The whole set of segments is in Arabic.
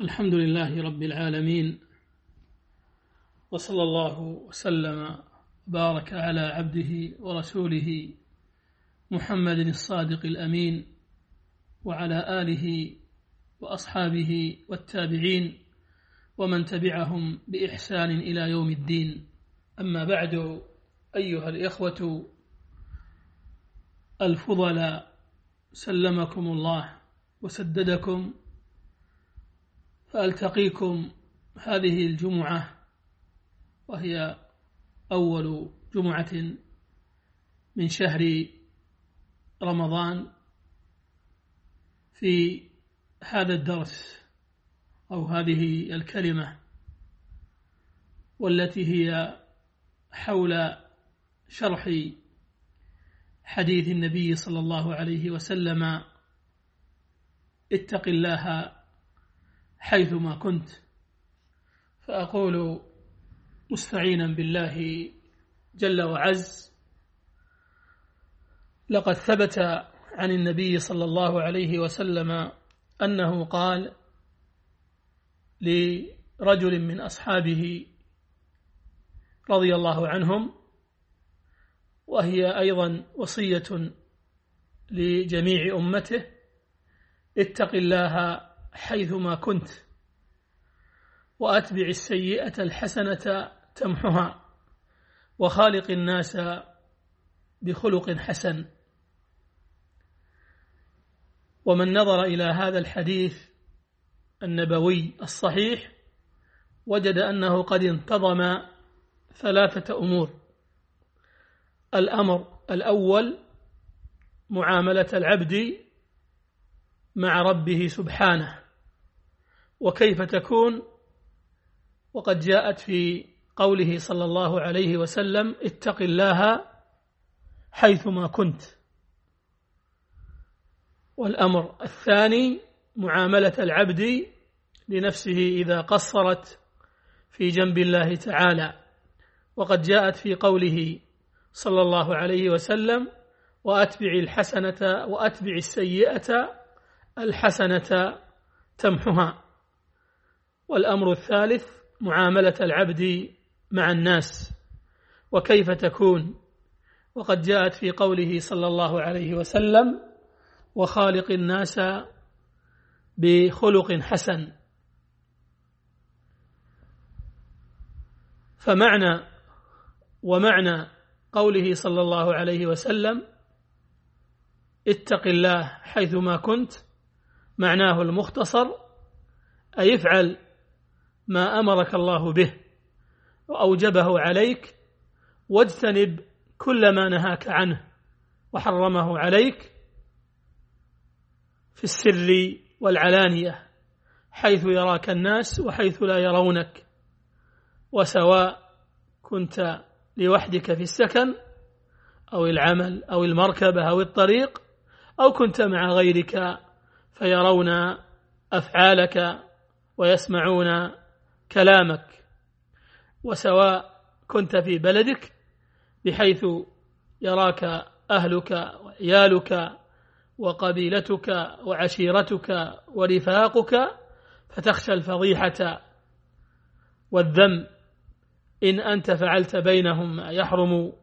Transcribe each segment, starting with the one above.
الحمد لله رب العالمين، وصلى الله وسلم وبارك على عبده ورسوله محمد الصادق الأمين وعلى آله وأصحابه والتابعين ومن تبعهم بإحسان إلى يوم الدين. أما بعد، أيها الإخوة الفضلاء، سلمكم الله وسددكم، فألتقيكم هذه الجمعة وهي أول جمعة من شهر رمضان في هذا الدرس أو هذه الكلمة، والتي هي حول شرح حديث النبي صلى الله عليه وسلم: اتق الله حيثما كنت. فأقول مستعينا بالله جل وعز: لقد ثبت عن النبي صلى الله عليه وسلم أنه قال لرجل من أصحابه رضي الله عنهم، وهي أيضا وصية لجميع أمته: اتق الله حيثما كنت، وأتبع السيئة الحسنة تمحها، وخالق الناس بخلق حسن. ومن نظر إلى هذا الحديث النبوي الصحيح وجد أنه قد انتظم 3 أمور. الأمر الأول: معاملة العبد مع ربه سبحانه، وكيف تكون، وقد جاءت في قوله صلى الله عليه وسلم: اتق الله حيثما كنت. والأمر الثاني: معاملة العبد لنفسه إذا قصرت في جنب الله تعالى، وقد جاءت في قوله صلى الله عليه وسلم: وأتبع السيئة الحسنة تمحها. والأمر الثالث: معاملة العبد مع الناس، وكيف تكون، وقد جاءت في قوله صلى الله عليه وسلم: وخالق الناس بخلق حسن. ومعنى قوله صلى الله عليه وسلم: اتق الله حيثما كنت، معناه المختصر: أي افعل ما أمرك الله به وأوجبه عليك، واجتنب كل ما نهاك عنه وحرمه عليك، في السر والعلانية، حيث يراك الناس وحيث لا يرونك، وسواء كنت لوحدك في السكن أو العمل أو المركبة أو الطريق، أو كنت مع غيرك فيرون أفعالك ويسمعون كلامك، وسواء كنت في بلدك بحيث يراك أهلك وعيالك وقبيلتك وعشيرتك ورفاقك، فتخشى الفضيحة والذم إن أنت فعلت بينهم ما يحرم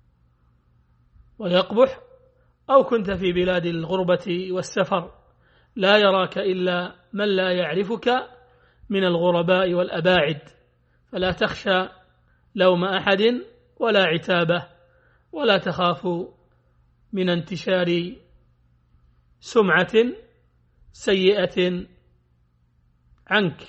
ويقبح، أو كنت في بلاد الغربة والسفر لا يراك إلا من لا يعرفك من الغرباء والأباعد، فلا تخشى لوم أحد ولا عتابه، ولا تخاف من انتشار سمعة سيئة عنك.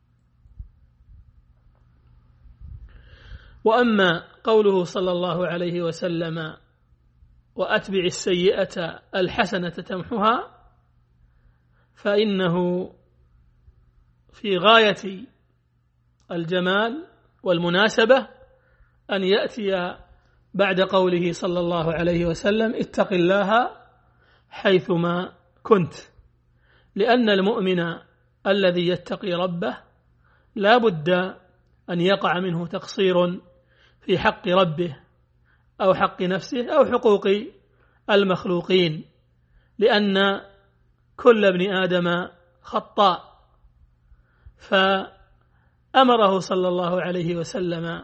وأما قوله صلى الله عليه وسلم: وأتبع السيئة الحسنة تمحها، فإنه في غاية الجمال والمناسبة أن يأتي بعد قوله صلى الله عليه وسلم: اتق الله حيثما كنت، لأن المؤمن الذي يتقي ربه لا بد أن يقع منه تقصير في حق ربه أو حق نفسه أو حقوق المخلوقين، لأن كل ابن آدم خطاء، فأمره صلى الله عليه وسلم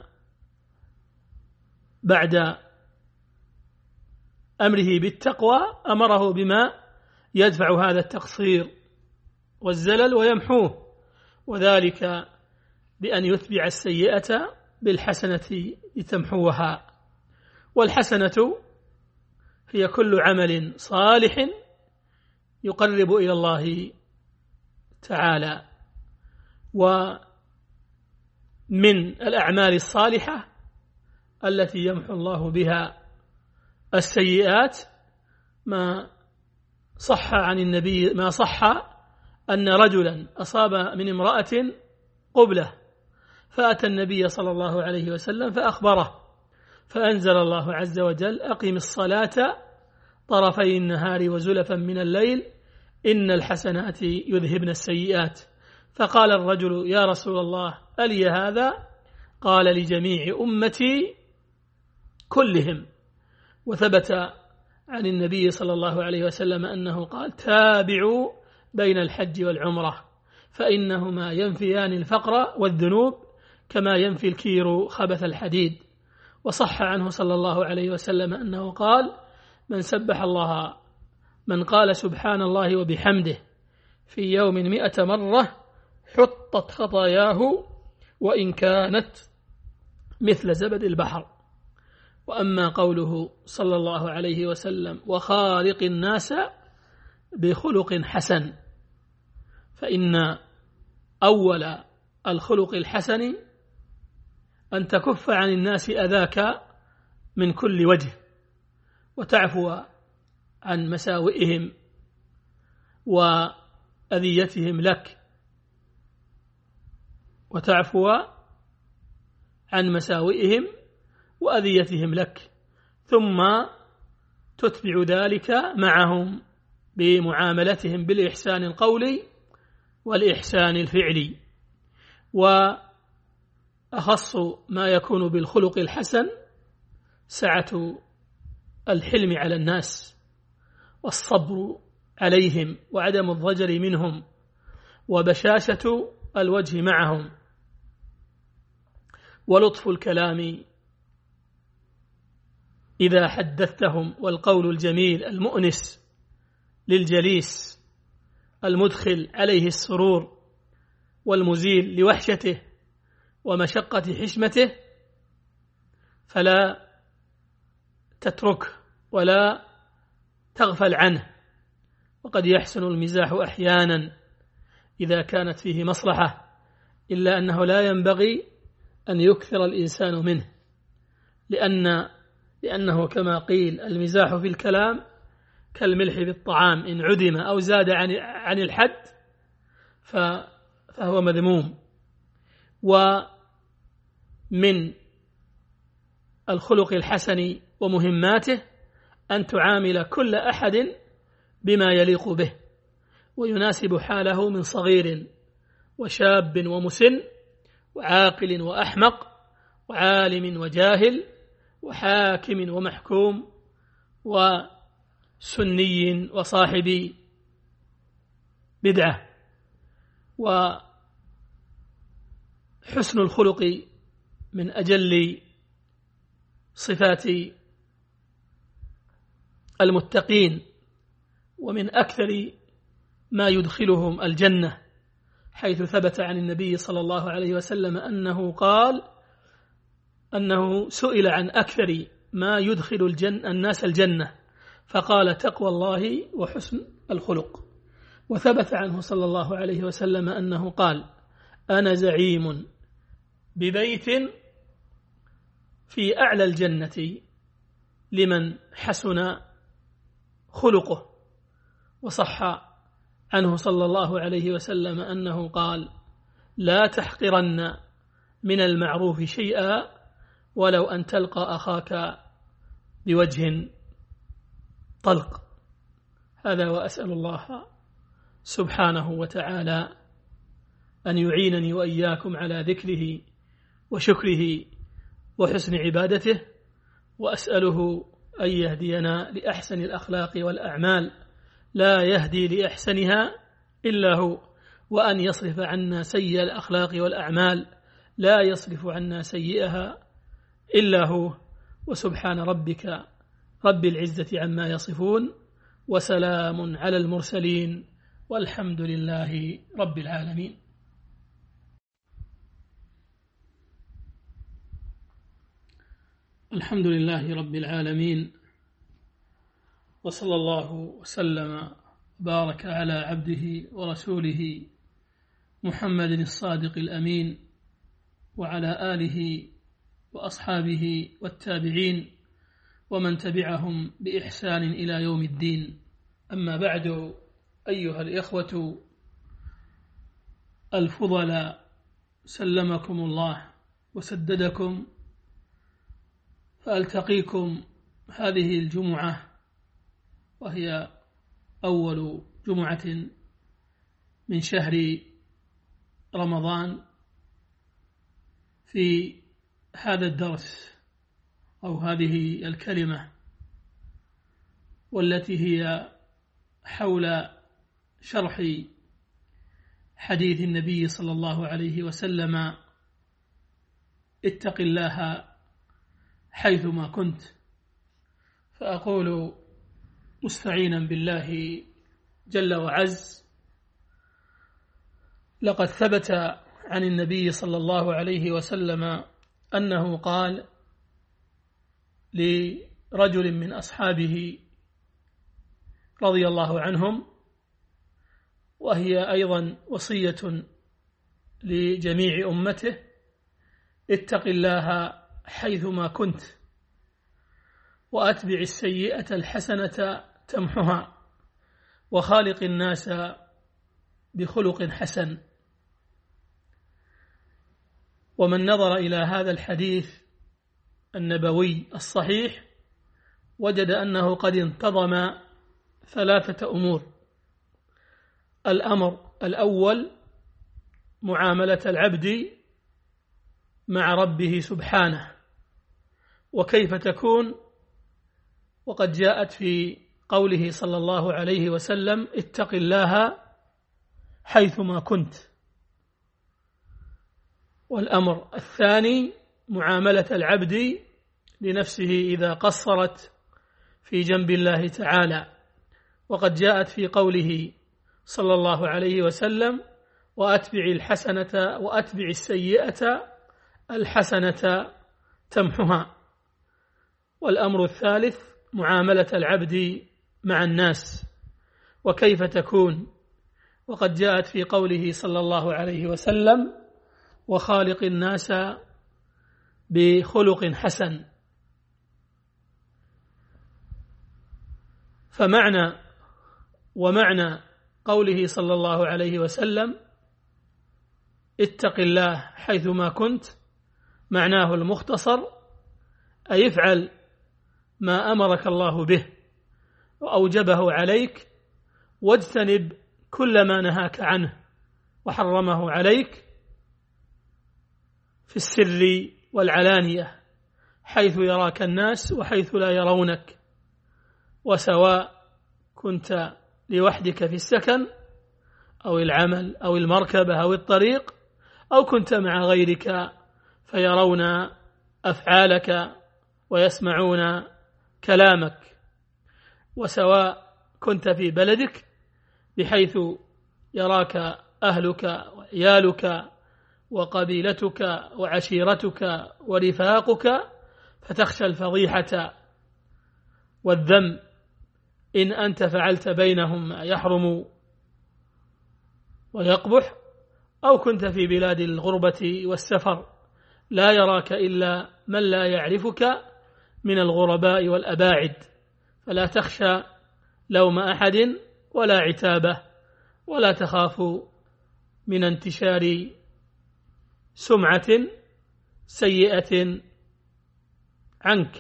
بعد أمره بالتقوى أمره بما يدفع هذا التقصير والزلل ويمحوه، وذلك بأن يتبع السيئة بالحسنة لتمحوها. والحسنة هي كل عمل صالح يقرب إلى الله تعالى. ومن الأعمال الصالحة التي يمحو الله بها السيئات ما صح عن النبي، ما صح أن رجلا أصاب من امرأة قبلة فأتى النبي صلى الله عليه وسلم فأخبره، فأنزل الله عز وجل: أقم الصلاة طرفي النهار وزلفا من الليل إن الحسنات يذهبن السيئات. فقال الرجل: يا رسول الله ألي هذا؟ قال: لجميع أمتي كلهم. وثبت عن النبي صلى الله عليه وسلم أنه قال: تابعوا بين الحج والعمرة فإنهما ينفيان الفقر والذنوب كما ينفي الكير خبث الحديد. وصح عنه صلى الله عليه وسلم أنه قال: من قال سبحان الله وبحمده في يوم 100 مرة حطت خطاياه وإن كانت مثل زبد البحر. وأما قوله صلى الله عليه وسلم: وخالق الناس بخلق حسن، فإن أول الخلق الحسن أن تكف عن الناس أذاك من كل وجه، وتعفو عن مساوئهم وأذيتهم لك، وتعفو عن مساوئهم وأذيتهم لك، ثم تتبع ذلك معهم بمعاملتهم بالإحسان القولي والإحسان الفعلي. وأخص ما يكون بالخلق الحسن سعة الحلم على الناس والصبر عليهم وعدم الضجر منهم وبشاشة الوجه معهم ولطف الكلام إذا حدثتهم، والقول الجميل المؤنس للجليس المدخل عليه السرور والمزيل لوحشته ومشقة حشمته، فلا تتركه ولا تغفل عنه. وقد يحسن المزاح أحيانا إذا كانت فيه مصلحة، إلا أنه لا ينبغي أن يكثر الإنسان منه، لأنه كما قيل: المزاح في الكلام كالملح بالطعام، إن عدم أو زاد عن الحد فهو مذموم. ومن الخلق الحسن ومهماته أن تعامل كل أحد بما يليق به ويناسب حاله من صغير وشاب ومسن وعاقل وأحمق وعالم وجاهل وحاكم ومحكوم وسني وصاحب بدعة. وحسن الخلق من أجل صفات المتقين ومن أكثر ما يدخلهم الجنة، حيث ثبت عن النبي صلى الله عليه وسلم أنه قال أنه سئل عن أكثر ما يدخل الناس الجنة فقال: تقوى الله وحسن الخلق. وثبت عنه صلى الله عليه وسلم أنه قال: أنا زعيم ببيت في أعلى الجنة لمن حسن خلقه. وصح عنه صلى الله عليه وسلم أنه قال: لا تحقرن من المعروف شيئا ولو أن تلقى أخاك بوجه طلق. هذا، وأسأل الله سبحانه وتعالى أن يعينني وإياكم على ذكره وشكره وحسن عبادته، وأسأله أن يهدينا لأحسن الأخلاق والأعمال، لا يهدي لأحسنها إلا هو، وأن يصرف عنا سيء الأخلاق والأعمال، لا يصرف عنا سيئها إلا هو. وسبحان ربك رب العزة عما يصفون، وسلام على المرسلين، والحمد لله رب العالمين. الحمد لله رب العالمين، وصلى الله وسلم وبارك على عبده ورسوله محمد الصادق الأمين، وعلى آله وأصحابه والتابعين ومن تبعهم بإحسان إلى يوم الدين. أما بعد، أيها الإخوة الفضلاء، سلمكم الله وسددكم، فألتقيكم هذه الجمعة وهي أول جمعة من شهر رمضان في هذا الدرس أو هذه الكلمة، والتي هي حول شرح حديث النبي صلى الله عليه وسلم: اتق الله حيثما كنت. فأقول مستعينا بالله جل وعز: لقد ثبت عن النبي صلى الله عليه وسلم أنه قال لرجل من أصحابه رضي الله عنهم، وهي أيضا وصية لجميع أمته: اتق الله حيثما كنت، وأتبع السيئة الحسنة تمحها، وخالق الناس بخلق حسن. ومن نظر إلى هذا الحديث النبوي الصحيح وجد أنه قد انتظم 3 أمور. الأمر الأول: معاملة العبد مع ربه سبحانه، وكيف تكون؟ وقد جاءت في قوله صلى الله عليه وسلم: اتق الله حيثما كنت. والأمر الثاني: معاملة العبد لنفسه إذا قصرت في جنب الله تعالى، وقد جاءت في قوله صلى الله عليه وسلم: وأتبع السيئة الحسنة تمحها. والأمر الثالث: معاملة العبد مع الناس، وكيف تكون؟ وقد جاءت في قوله صلى الله عليه وسلم: وخالق الناس بخلق حسن. ومعنى قوله صلى الله عليه وسلم: اتق الله حيثما كنت، معناه المختصر: أي افعل ما أمرك الله به وأوجبه عليك، واجتنب كل ما نهاك عنه وحرمه عليك، في السر والعلانية، حيث يراك الناس وحيث لا يرونك، وسواء كنت لوحدك في السكن أو العمل أو المركبة أو الطريق، أو كنت مع غيرك فيرون أفعالك ويسمعون كلامك، وسواء كنت في بلدك بحيث يراك أهلك وعيالك وقبيلتك وعشيرتك ورفاقك، فتخشى الفضيحة والذم إن أنت فعلت بينهم ما يحرم ويقبح، أو كنت في بلاد الغربة والسفر لا يراك إلا من لا يعرفك من الغرباء والأباعد، فلا تخشى لوم أحد ولا عتابه، ولا تخاف من انتشار سمعة سيئة عنك.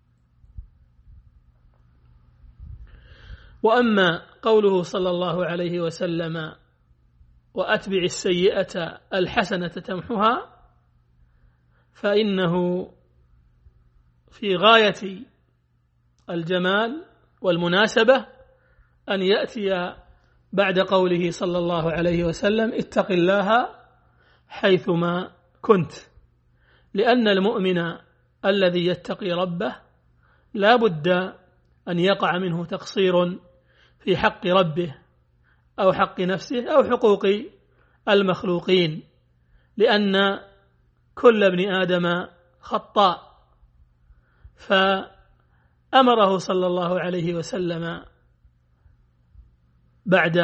وأما قوله صلى الله عليه وسلم: وأتبع السيئة الحسنة تمحها، فإنه في غاية الجمال والمناسبة أن يأتي بعد قوله صلى الله عليه وسلم اتق الله حيثما كنت، لأن المؤمن الذي يتقي ربه لا بد أن يقع منه تقصير في حق ربه أو حق نفسه أو حقوق المخلوقين، لأن كل ابن آدم خطاء. فأمره صلى الله عليه وسلم بعد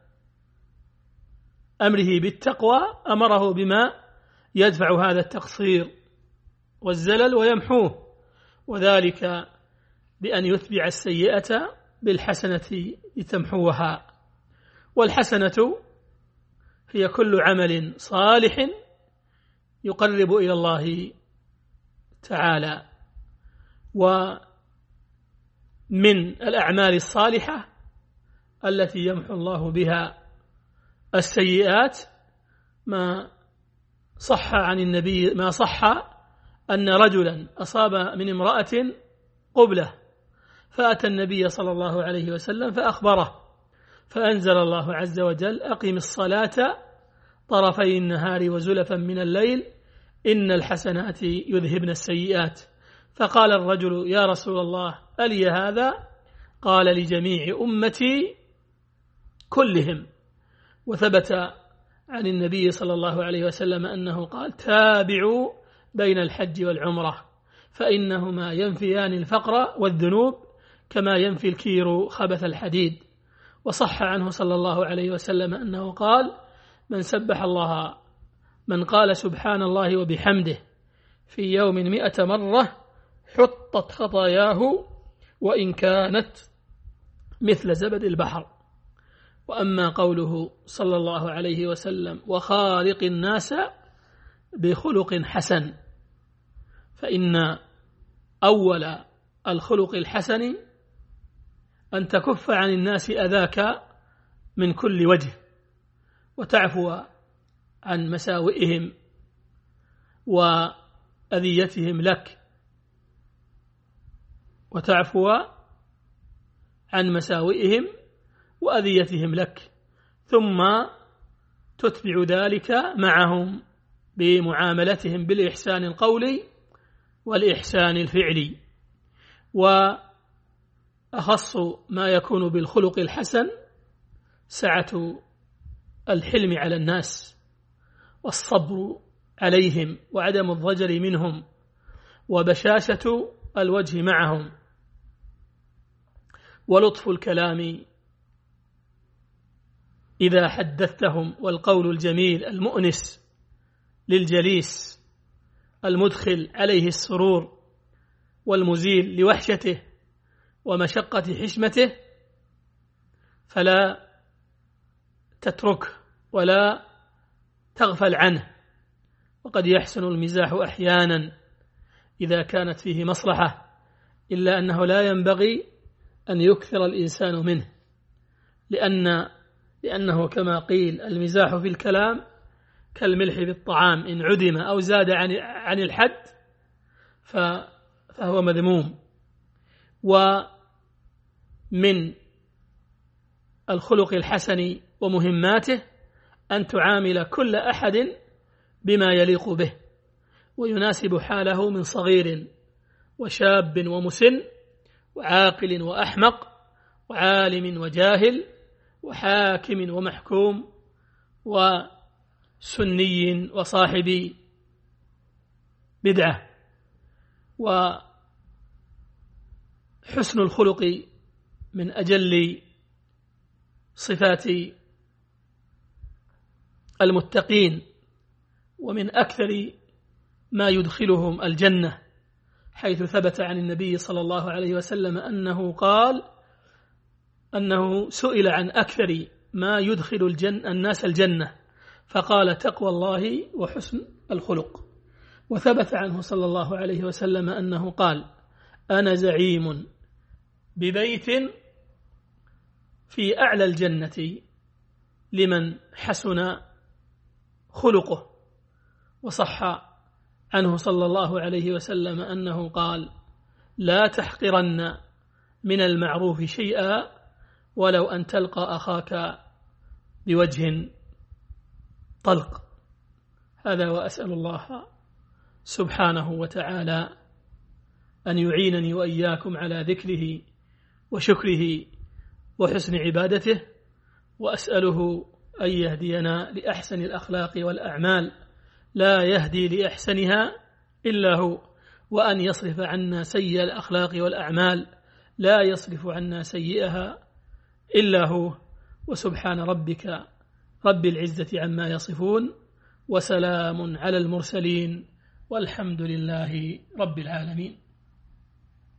أمره بالتقوى أمره بما يدفع هذا التقصير والزلل ويمحوه، وذلك بأن يتبع السيئة بالحسنة لتمحوها. والحسنة هي كل عمل صالح يقرب إلى الله تعالى. ومن الأعمال الصالحة التي يمحو الله بها السيئات ما صح عن النبي، ما صح أن رجلا أصاب من امرأة قبلة فأتى النبي صلى الله عليه وسلم فأخبره، فأنزل الله عز وجل أقم الصلاة طرفي النهار وزلفا من الليل إن الحسنات يذهبن السيئات. فقال الرجل يا رسول الله ألي هذا؟ قال لجميع أمتي كلهم. وثبت عن النبي صلى الله عليه وسلم أنه قال تابعوا بين الحج والعمرة فإنهما ينفيان الفقر والذنوب كما ينفي الكير خبث الحديد. وصح عنه صلى الله عليه وسلم أنه قال من قال سبحان الله وبحمده في يوم 100 مرة حطت خطاياه وإن كانت مثل زبد البحر. وأما قوله صلى الله عليه وسلم وخالق الناس بخلق حسن، فإن أول الخلق الحسن أن تكف عن الناس أذاك من كل وجه وتعفو عن مساوئهم وأذيتهم لك، وتعفو عن مساوئهم وأذيتهم لك، ثم تتبع ذلك معهم بمعاملتهم بالإحسان القولي والإحسان الفعلي. وأخص ما يكون بالخلق الحسن سعة الحلم على الناس والصبر عليهم وعدم الضجر منهم وبشاشة الوجه معهم ولطف الكلام إذا حدثتهم والقول الجميل المؤنس للجليس المدخل عليه السرور والمزيل لوحشته ومشقة حشمته، فلا تتركه ولا تغفل عنه. وقد يحسن المزاح أحيانا إذا كانت فيه مصلحة، إلا أنه لا ينبغي أن يكثر الإنسان منه، لأنه كما قيل المزاح في الكلام كالملح بالطعام إن عدم أو زاد عن الحد فهو مذموم. ومن الخلق الحسن ومهماته أن تعامل كل أحد بما يليق به ويناسب حاله من صغير وشاب ومسن وعاقل وأحمق وعالم وجاهل وحاكم ومحكوم وسني وصاحب بدعة. وحسن الخلق من أجل صفات المتقين ومن أكثر ما يدخلهم الجنة، حيث ثبت عن النبي صلى الله عليه وسلم أنه قال أنه سئل عن أكثر ما يدخل الناس الجنة فقال تقوى الله وحسن الخلق. وثبت عنه صلى الله عليه وسلم أنه قال أنا زعيم ببيت في أعلى الجنة لمن حسن خلقه. وصح عنه صلى الله عليه وسلم أنه قال لا تحقرن من المعروف شيئا ولو أن تلقى أخاك بوجه طلق. هذا، وأسأل الله سبحانه وتعالى أن يعينني وإياكم على ذكره وشكره وحسن عبادته، وأسأله أن يهدينا لأحسن الأخلاق والأعمال لا يهدي لأحسنها إلا هو، وأن يصرف عنا سيئ الأخلاق والأعمال لا يصرف عنا سيئها إلا هو. وسبحان ربك رب العزة عما يصفون، وسلام على المرسلين، والحمد لله رب العالمين.